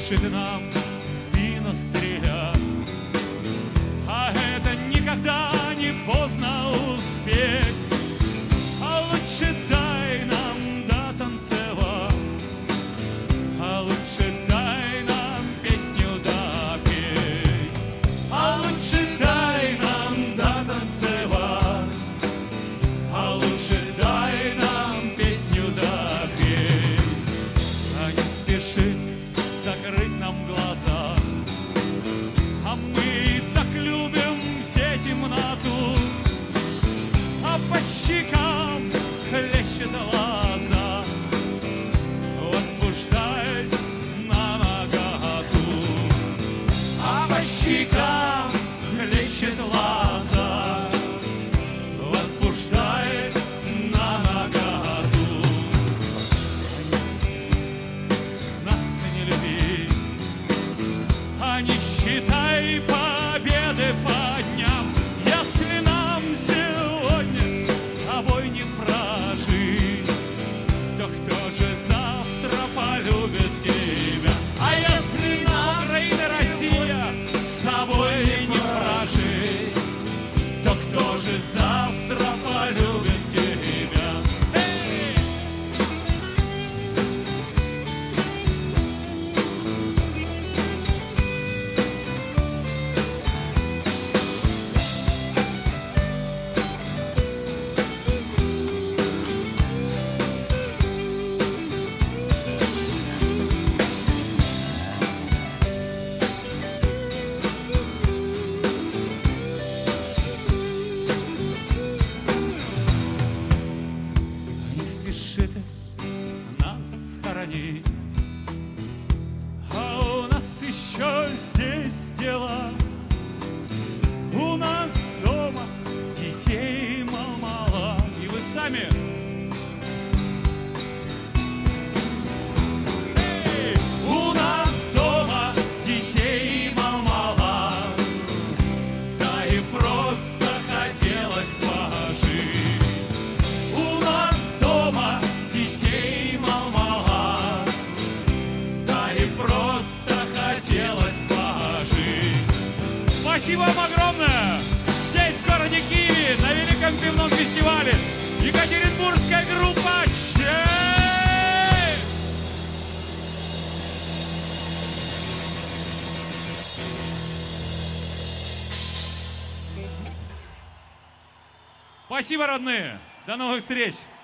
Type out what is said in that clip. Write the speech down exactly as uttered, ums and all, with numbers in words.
спешит нам в спину стреля. А это никогда не поздно успеть. А лучше дай нам дотанцевать, а лучше дай нам песню допеть, а лучше дай нам дотанцевать, а лучше дай нам песню допеть. А не спешит закрыть нам глаза, а мы так любим все темноту, а по щекам хлещет лоза, возбуждаясь на наготу. А по щекам хлещет лоза, возбуждаясь на наготу. Нас не люби, а не считай победы по дням. Если нам сегодня с тобой не прожить, то кто же завтра полюбит тебя? А если нам, Украина, Россия, с тобой не прожить, то кто же завтра полюбит тебя? Эй! Не спешит нас хоронить, а у нас еще здесь дела. У нас дома детей мало, и вы сами. Эй! У нас дома детей мало, да и просто хотелось пожить. У нас дома детей мало, да и просто хотелось пожить. Спасибо вам огромное! Здесь, в городе Киеве, на Великом пивном фестивале, екатеринбургская группа «Чей». Спасибо, родные! До новых встреч!